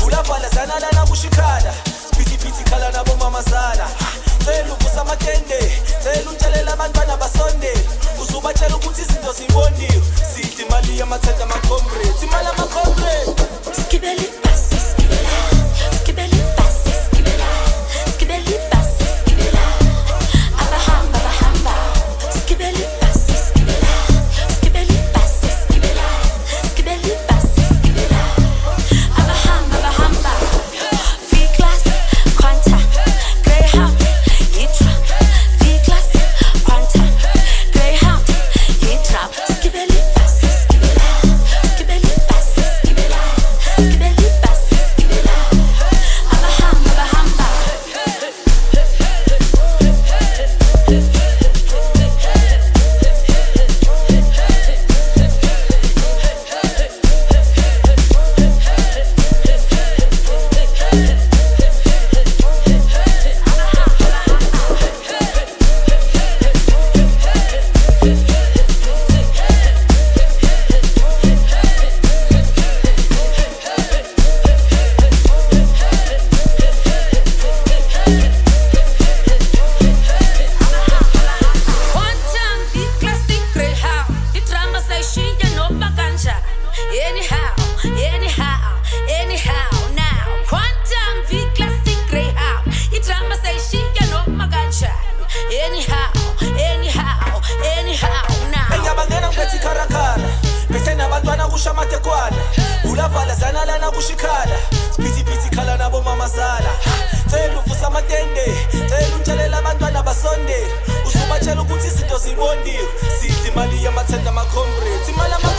ulavala zana lana kushikhala siphithiphithi khala nabo mamazala cela uvusa amatende cela utshelela abantwana basondele usubatshela ukuthi izinto ziboniwe sidla imali yamathenda ama-comrades imali ama-comrades skibeli basi skibela skibeli basi skibela skibeli basi skibela abahamba bahamba skibeli basi skibela skibeli basi skibela skibeli basi skibela abahamba bahamba V-Class Quanta Greyhound Yitra V-Class Quanta Greyhound Yitra skibeli basi skibela skibeli basi skibela skibeli basi skibela abahamba bahamba Quantum V-Classic Greyhound idrama sayishiya noma kanjani anyhow now Quantum V-Classic Greyhound idrama sayishiya noma kanjani anyhow now engiyabangena ngiphethe ikharakhala bethe nabantwana kusha amatekwana ulavala zana lana kushikhala siphithiphithi khala nabo mamazala cela uvusa amatende cela utshelela abantwana basondele usubatshela ukuthi izinto ziboniwe sidla imali yamathenda ama-comrades imali ama